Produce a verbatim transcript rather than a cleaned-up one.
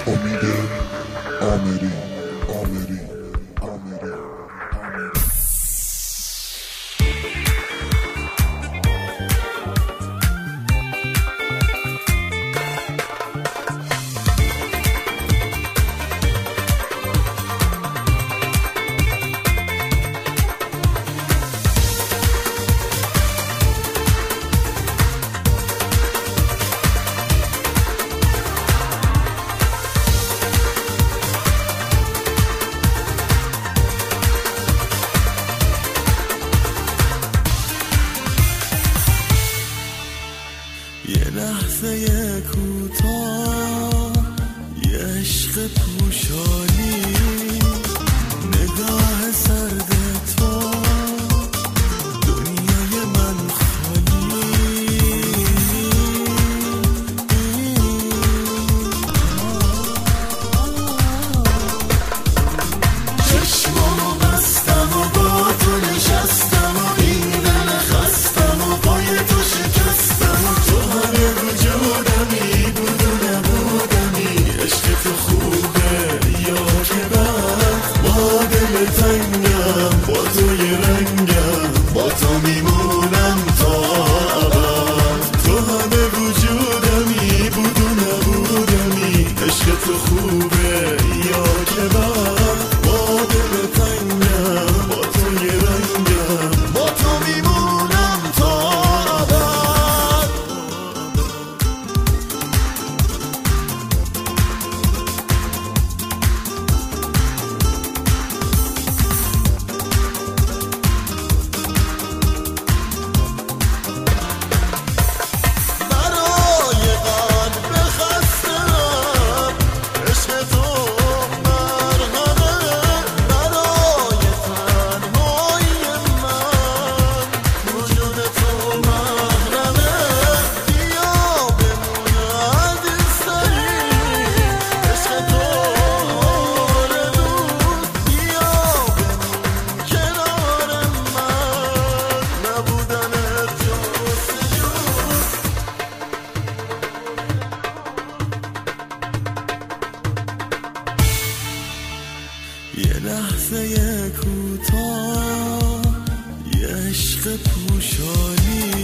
امید آمری آمری آمری یه لحظه کوتاه، یه عشق پوشانی، نگاه سرد تو، دنیای من خالی. چشمامو بستم و با تو نشستم و این دل خستم و پای تو شکستم و تو همه وجودمی بود و نبودمی. عشق تو خوبه یا که بد، با دل تنگم با توی رنگم، با تو میمونم تا ابد. تو همه وجودمی بود و نبودمی. عشق تو خوبه یا که بد، با دل تنگم با توی رنگم، با تو میمونم تا ابد. برای قلب خسته‌ام عشق تو مرهمه، برای تنهایی من وجود تو محرمه. بیا بمون عزیزترین عشق تو آرزوست، بیا بمون کنار من، نبودنت جستجوست. یه لحظه کوتاه، یه عشق پوشانی،